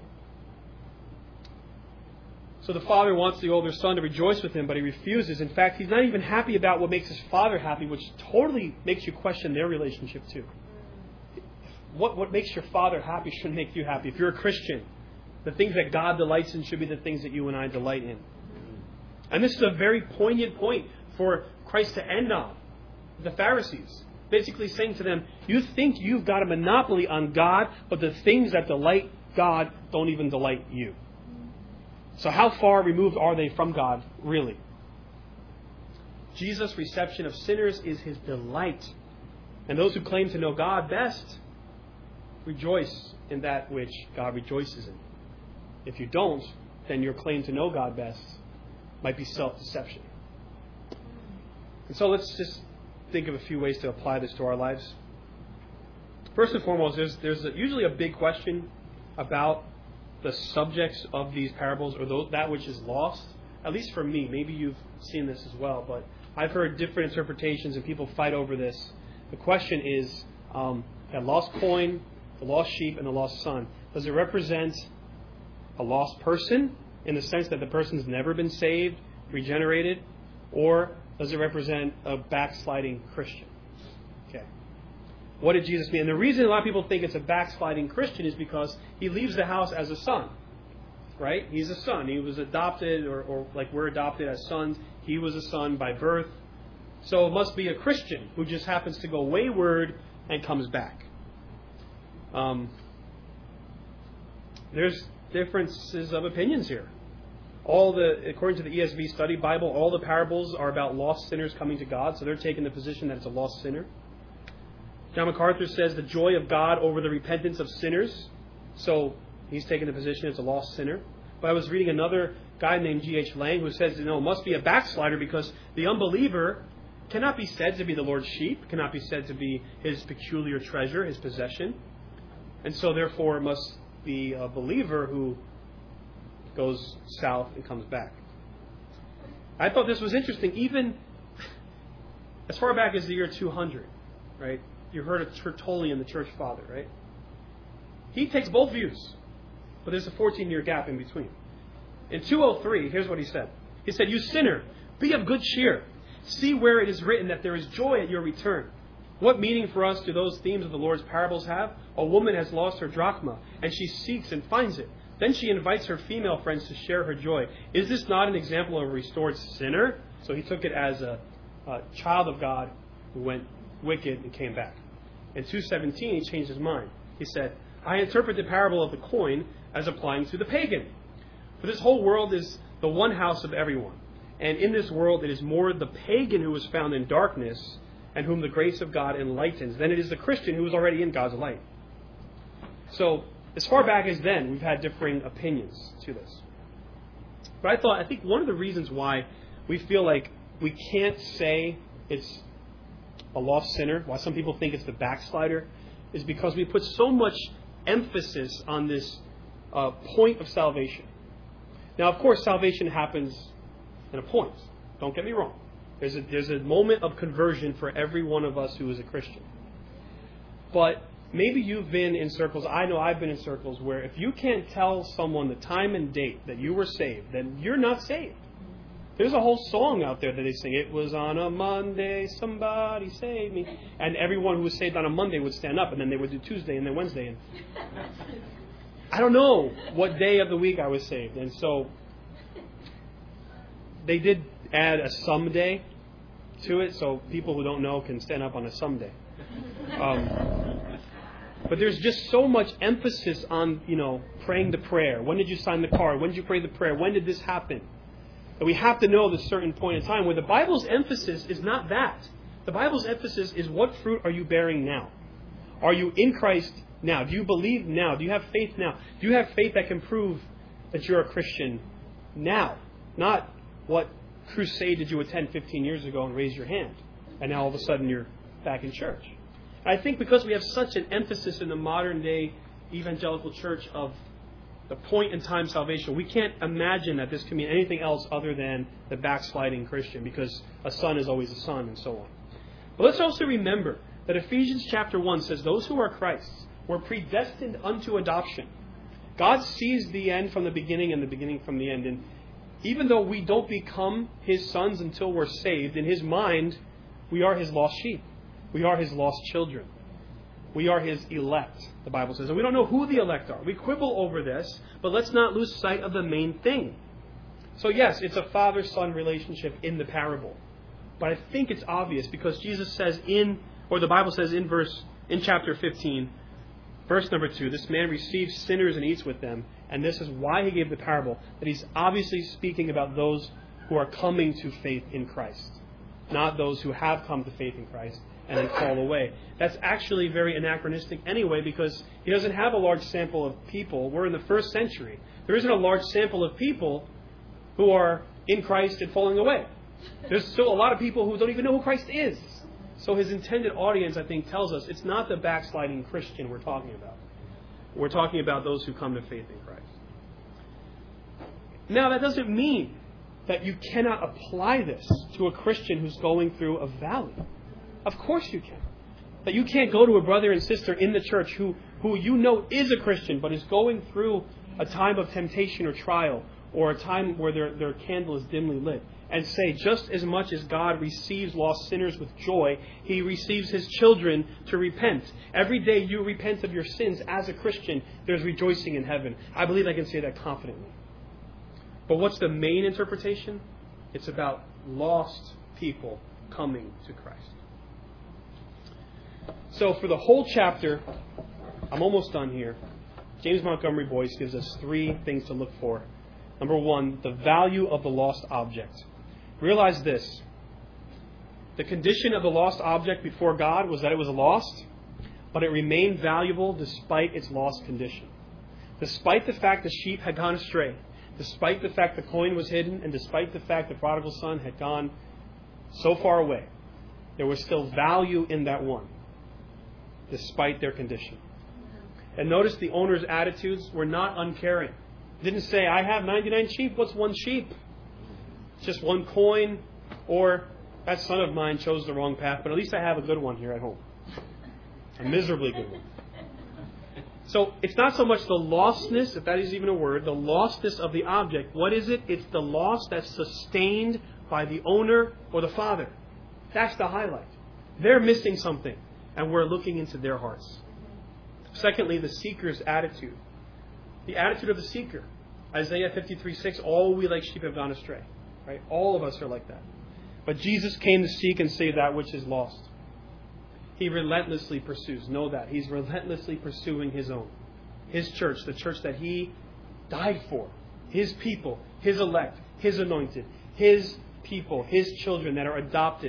So the father wants the older son to rejoice with him, but he refuses. In fact, he's not even happy about what makes his father happy, which totally makes you question their relationship too. What what makes your father happy should make you happy. If you're a Christian, The things that God delights in should be the things that you and I delight in. And this is a very poignant point for Christ to end on. The Pharisees, basically saying to them, you think you've got a monopoly on God, but the things that delight God don't even delight you. So how far removed are they from God, really? Jesus' reception of sinners is his delight. And those who claim to know God best rejoice in that which God rejoices in. If you don't, then your claim to know God best might be self-deception. And so let's just think of a few ways to apply this to our lives. First and foremost, there's, there's a, usually a big question about the subjects of these parables, or those, that which is lost. At least for me, maybe you've seen this as well, but I've heard different interpretations and people fight over this. The question is, um, a lost coin, the lost sheep, and the lost son. Does it represent a lost person in the sense that the person's never been saved, regenerated, or does it represent a backsliding Christian? Okay. What did Jesus mean? And the reason a lot of people think it's a backsliding Christian is because he leaves the house as a son. Right? He's a son. He was adopted, or, or like we're adopted as sons. He was a son by birth. So it must be a Christian who just happens to go wayward and comes back. Um, there's differences of opinions here. All the, according to the E S V Study Bible, all the parables are about lost sinners coming to God, so they're taking the position that it's a lost sinner. John MacArthur says the joy of God over the repentance of sinners, so he's taking the position it's a lost sinner. But I was reading another guy named G H Lang who says, you know, it must be a backslider because the unbeliever cannot be said to be the Lord's sheep, cannot be said to be his peculiar treasure, his possession. And so therefore it must be a believer who goes south and comes back. I thought this was interesting. Even as far back as the year two hundred, right? You heard of Tertullian, the church father, right? He takes both views, but there's a fourteen-year gap in between. In two oh three, here's what he said. He said, "You sinner, be of good cheer. See where it is written that there is joy at your return. What meaning for us do those themes of the Lord's parables have? A woman has lost her drachma, and she seeks and finds it. Then she invites her female friends to share her joy. Is this not an example of a restored sinner?" So he took it as a, a child of God who went wicked and came back. In two seventeen, he changed his mind. He said, "I interpret the parable of the coin as applying to the pagan. For this whole world is the one house of everyone. And in this world it is more the pagan who is found in darkness and whom the grace of God enlightens than it is the Christian who is already in God's light." So, as far back as then, we've had differing opinions to this. But I thought, I think one of the reasons why we feel like we can't say it's a lost sinner, why some people think it's the backslider, is because we put so much emphasis on this uh, point of salvation. Now, of course, salvation happens in a point. Don't get me wrong. There's a, there's a moment of conversion for every one of us who is a Christian. But maybe you've been in circles, I know I've been in circles, where if you can't tell someone the time and date that you were saved, then you're not saved. There's a whole song out there that they sing, "It was on a Monday, somebody saved me." And everyone who was saved on a Monday would stand up, and then they would do Tuesday and then Wednesday. And I don't know what day of the week I was saved. And so they did add a someday to it, so people who don't know can stand up on a someday. Um, but there's just so much emphasis on, you know, praying the prayer. When did you sign the card? When did you pray the prayer? When did this happen? That we have to know this certain point in time, where the Bible's emphasis is not that. The Bible's emphasis is, what fruit are you bearing now? Are you in Christ now? Do you believe now? Do you have faith now? Do you have faith that can prove that you're a Christian now? Not what crusade did you attend fifteen years ago and raise your hand, and now all of a sudden you're back in church. I think because we have such an emphasis in the modern day evangelical church of the point in time salvation, we can't imagine that this can mean anything else other than the backsliding Christian, because a son is always a son and so on. But let's also remember that Ephesians chapter one says those who are Christ's were predestined unto adoption. God sees the end from the beginning and the beginning from the end. And even though we don't become his sons until we're saved, in his mind, we are his lost sheep. We are his lost children. We are His elect, the Bible says. And we don't know who the elect are. We quibble over this, but let's not lose sight of the main thing. So yes, it's a father-son relationship in the parable. But I think it's obvious because Jesus says in, or the Bible says in verse, in chapter fifteen, verse number two, this man receives sinners and eats with them. And this is why He gave the parable, that He's obviously speaking about those who are coming to faith in Christ, not those who have come to faith in Christ and then fall away. That's actually very anachronistic anyway, because He doesn't have a large sample of people. We're in the first century. There isn't a large sample of people who are in Christ and falling away. There's still a lot of people who don't even know who Christ is. So His intended audience, I think, tells us it's not the backsliding Christian we're talking about. We're talking about those who come to faith in Christ. Now, that doesn't mean that you cannot apply this to a Christian who's going through a valley. Of course you can. That you can't go to a brother and sister in the church who, who you know is a Christian but is going through a time of temptation or trial, or a time where their, their candle is dimly lit, and say, just as much as God receives lost sinners with joy, He receives His children to repent. Every day you repent of your sins as a Christian, there's rejoicing in heaven. I believe I can say that confidently. But what's the main interpretation? It's about lost people coming to Christ. So for the whole chapter, I'm almost done here. James Montgomery Boyce gives us three things to look for. Number one, the value of the lost object. Realize this. The condition of the lost object before God was that it was lost, but it remained valuable despite its lost condition. Despite the fact the sheep had gone astray, despite the fact the coin was hidden, and despite the fact the prodigal son had gone so far away, there was still value in that one, despite their condition. And notice the owner's attitudes were not uncaring. Didn't say, I have ninety-nine sheep, what's one sheep? Just one coin, or that son of mine chose the wrong path, but at least I have a good one here at home. A miserably good one. So it's not so much the lostness, if that is even a word, the lostness of the object. What is it? It's the loss that's sustained by the owner or the father. That's the highlight. They're missing something, and we're looking into their hearts. Secondly, the seeker's attitude. The attitude of the seeker. Isaiah fifty-three six, all we like sheep have gone astray. Right? All of us are like that. But Jesus came to seek and save that which is lost. He relentlessly pursues. Know that. He's relentlessly pursuing His own. His church, the church that He died for. His people, His elect, His anointed, His people, His children that are adopted.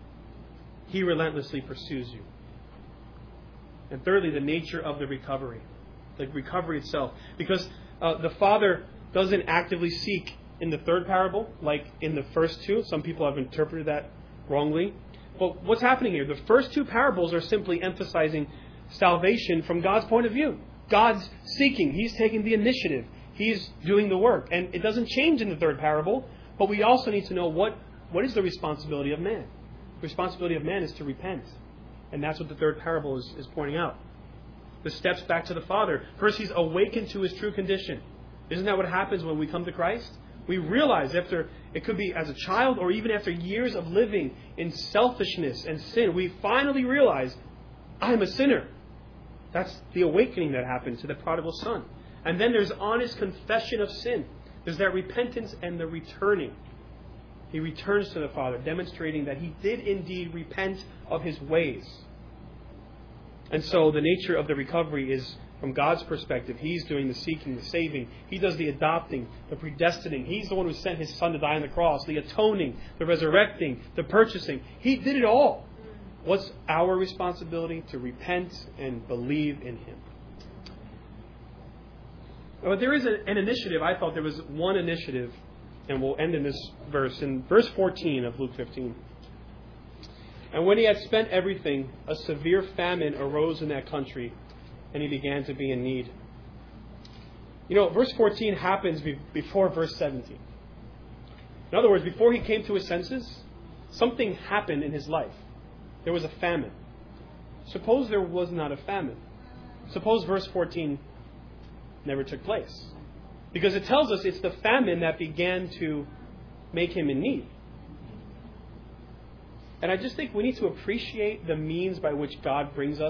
He relentlessly pursues you. And thirdly, the nature of the recovery. The recovery itself. Because uh, the Father doesn't actively seek in the third parable, like in the first two. Some people have interpreted that wrongly. But what's happening here? The first two parables are simply emphasizing salvation from God's point of view. God's seeking. He's taking the initiative. He's doing the work. And it doesn't change in the third parable. But we also need to know what, what is the responsibility of man. The responsibility of man is to repent. And that's what the third parable is, is pointing out. The steps back to the Father. First, he's awakened to his true condition. Isn't that what happens when we come to Christ? We realize after, it could be as a child or even after years of living in selfishness and sin, we finally realize, I'm a sinner. That's the awakening that happened to the prodigal son. And then there's honest confession of sin. There's that repentance and the returning. He returns to the Father, demonstrating that he did indeed repent of his ways. And so the nature of the recovery is, from God's perspective, he's doing the seeking, the saving. He does the adopting, the predestining. He's the one who sent his son to die on the cross, the atoning, the resurrecting, the purchasing. He did it all. What's our responsibility? To repent and believe in him. But there is an initiative. I thought there was one initiative, and we'll end in this verse, in verse fourteen of Luke fifteen. And when he had spent everything, a severe famine arose in that country, and he began to be in need. You know, verse fourteen happens be- before verse seventeen. In other words, before he came to his senses, something happened in his life. There was a famine. Suppose there was not a famine. Suppose verse fourteen never took place. Because it tells us it's the famine that began to make him in need. And I just think we need to appreciate the means by which God brings us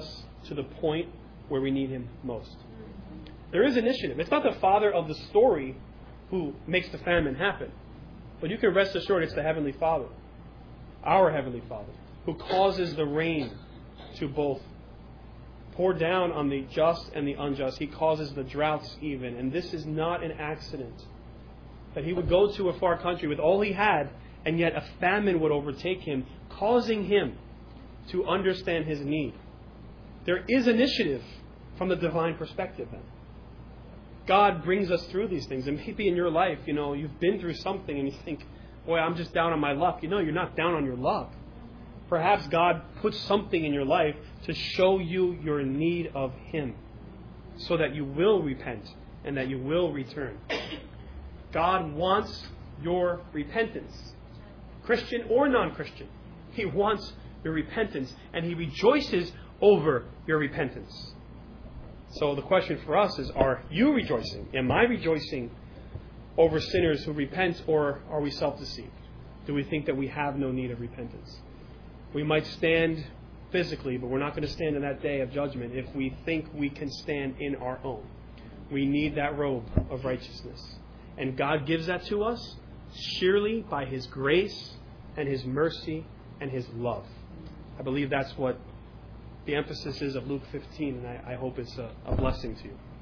to the point where we need Him most. There is initiative. It's not the Father of the story who makes the famine happen. But you can rest assured it's the Heavenly Father, our Heavenly Father, who causes the rain to both pour down on the just and the unjust. He causes the droughts even. And this is not an accident. That He would go to a far country with all He had, and yet a famine would overtake Him, causing Him to understand His need. There is initiative from the divine perspective then. God brings us through these things. And maybe in your life, you know, you've been through something and you think, boy, I'm just down on my luck. You know, you're not down on your luck. Perhaps God puts something in your life to show you your need of Him, so that you will repent and that you will return. God wants your repentance, Christian or non-Christian. He wants your repentance, and He rejoices over your repentance. So the question for us is, are you rejoicing? Am I rejoicing over sinners who repent, or are we self-deceived? Do we think that we have no need of repentance? We might stand physically, but we're not going to stand in that day of judgment if we think we can stand in our own. We need that robe of righteousness. And God gives that to us sheerly by His grace and His mercy and His love. I believe that's what the emphasis is of Luke fifteen, and I, I hope it's a, a blessing to you.